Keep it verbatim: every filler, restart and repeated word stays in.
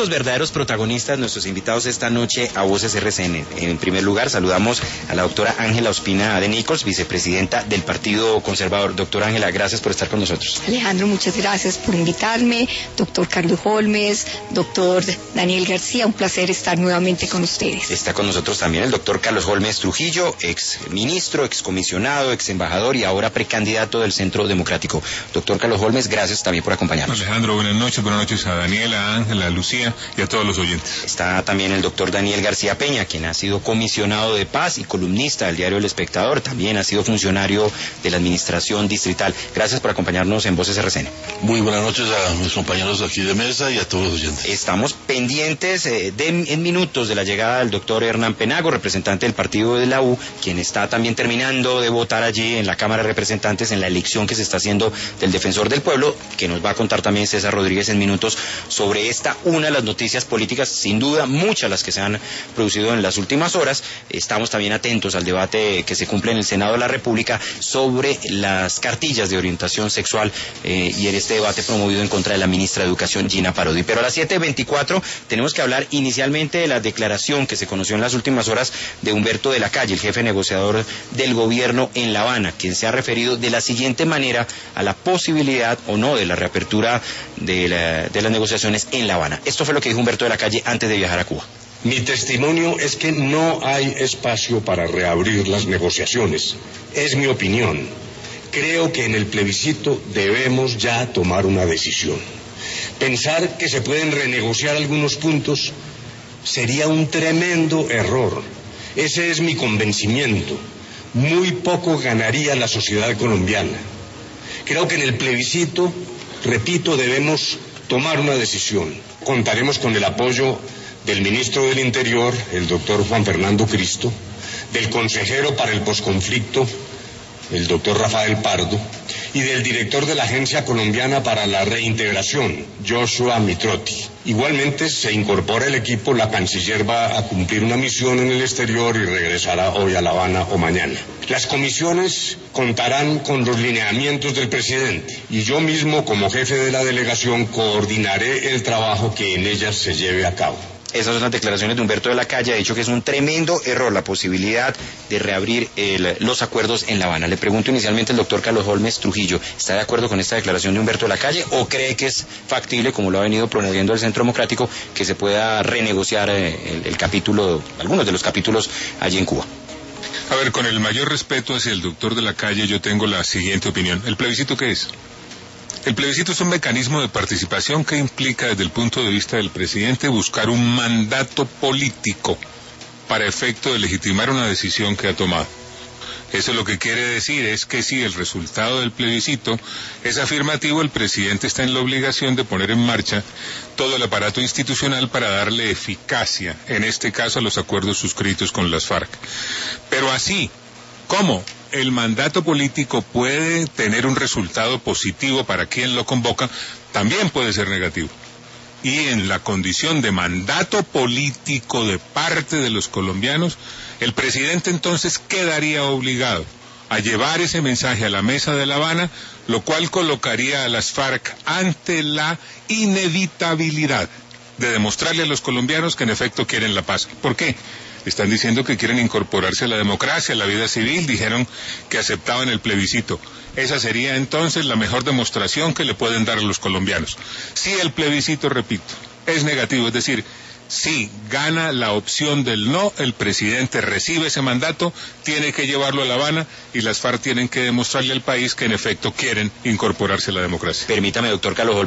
estos verdaderos protagonistas, nuestros invitados esta noche a Voces R C N. En primer lugar, saludamos a la doctora Ángela Ospina de Nichols, vicepresidenta del Partido Conservador. Doctora Ángela, gracias por estar con nosotros. Alejandro, muchas gracias por invitarme. Doctor Carlos Holmes, doctor Daniel García, un placer estar nuevamente con ustedes. Está con nosotros también el doctor Carlos Holmes Trujillo, ex ministro, ex comisionado, ex embajador y ahora precandidato del Centro Democrático. Doctor Carlos Holmes, gracias también por acompañarnos. Alejandro, buenas noches, buenas noches a Daniela, a Ángela, a Lucía y a todos los oyentes. Está también el doctor Daniel García Peña, quien ha sido comisionado de paz y columnista del diario El Espectador, también ha sido funcionario de la administración distrital. Gracias por acompañarnos en Voces R C N. Muy buenas noches a mis compañeros aquí de mesa y a todos los oyentes. Estamos pendientes eh, de, en minutos de la llegada del doctor Hernán Penago, representante del partido de la U, quien está también terminando de votar allí en la Cámara de Representantes en la elección que se está haciendo del Defensor del Pueblo, que nos va a contar también César Rodríguez en minutos sobre esta, una de las noticias políticas, sin duda muchas las que se han producido en las últimas horas. Estamos también atentos al debate que se cumple en el Senado de la República sobre las cartillas de orientación sexual eh, y en este debate promovido en contra de la ministra de Educación, Gina Parodi. Pero a las siete veinticuatro tenemos que hablar inicialmente de la declaración que se conoció en las últimas horas de Humberto de la Calle, el jefe negociador del gobierno en La Habana, quien se ha referido de la siguiente manera a la posibilidad o no de la reapertura de, la, de las negociaciones en La Habana. Esto fue lo que dijo Humberto de la Calle antes de viajar a Cuba. Mi testimonio es que no hay espacio para reabrir las negociaciones. Es mi opinión. Creo que en el plebiscito debemos ya tomar una decisión. Pensar que se pueden renegociar algunos puntos sería un tremendo error. Ese es mi convencimiento. Muy poco ganaría la sociedad colombiana. Creo que en el plebiscito, repito, debemos tomar una decisión. Contaremos con el apoyo del ministro del Interior, el doctor Juan Fernando Cristo, del consejero para el posconflicto, el doctor Rafael Pardo, y del director de la Agencia Colombiana para la Reintegración, Joshua Mitrotti. Igualmente se incorpora el equipo, la canciller va a cumplir una misión en el exterior y regresará hoy a La Habana o mañana. Las comisiones contarán con los lineamientos del presidente y yo mismo, como jefe de la delegación, coordinaré el trabajo que en ellas se lleve a cabo. Esas son las declaraciones de Humberto de la Calle. Ha dicho que es un tremendo error la posibilidad de reabrir el, los acuerdos en La Habana. Le pregunto inicialmente al doctor Carlos Holmes Trujillo, ¿está de acuerdo con esta declaración de Humberto de la Calle o cree que es factible, como lo ha venido promoviendo el Centro Democrático, que se pueda renegociar el, el capítulo, algunos de los capítulos allí en Cuba? A ver, con el mayor respeto hacia el doctor de la Calle, yo tengo la siguiente opinión. ¿El plebiscito qué es? El plebiscito es un mecanismo de participación que implica, desde el punto de vista del presidente, buscar un mandato político para efecto de legitimar una decisión que ha tomado. Eso lo que quiere decir es que si el resultado del plebiscito es afirmativo, el presidente está en la obligación de poner en marcha todo el aparato institucional para darle eficacia, en este caso a los acuerdos suscritos con las FARC. Pero así, ¿cómo? El mandato político puede tener un resultado positivo para quien lo convoca, también puede ser negativo. Y en la condición de mandato político de parte de los colombianos, el presidente entonces quedaría obligado a llevar ese mensaje a la mesa de La Habana, lo cual colocaría a las FARC ante la inevitabilidad de demostrarle a los colombianos que en efecto quieren la paz. ¿Por qué? Están diciendo que quieren incorporarse a la democracia, a la vida civil, dijeron que aceptaban el plebiscito. Esa sería entonces la mejor demostración que le pueden dar a los colombianos. Si el plebiscito, repito, es negativo, es decir, si gana la opción del no, el presidente recibe ese mandato, tiene que llevarlo a La Habana y las FARC tienen que demostrarle al país que en efecto quieren incorporarse a la democracia. Permítame, doctor Carlos Holmes.